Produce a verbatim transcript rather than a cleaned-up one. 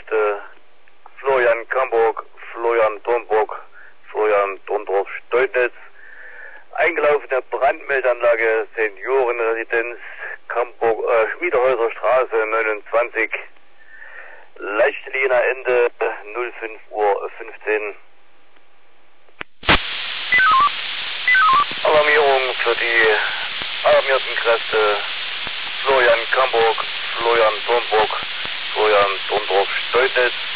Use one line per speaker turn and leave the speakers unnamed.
Alarmierungskräfte Florian Kamburg, Florian Dornburg, Florian Dorndorf Steutnitz. Eingelaufene Brandmeldanlage Seniorenresidenz Kamburg, äh, Schmiedehäuser Straße neunundzwanzig. Leichtlinie Ende null fünf Uhr fünfzehn. Alarmierung für die alarmierten Kräfte Florian Kamburg, Florian Dornburg, Florian Dorndorf Steutnitz.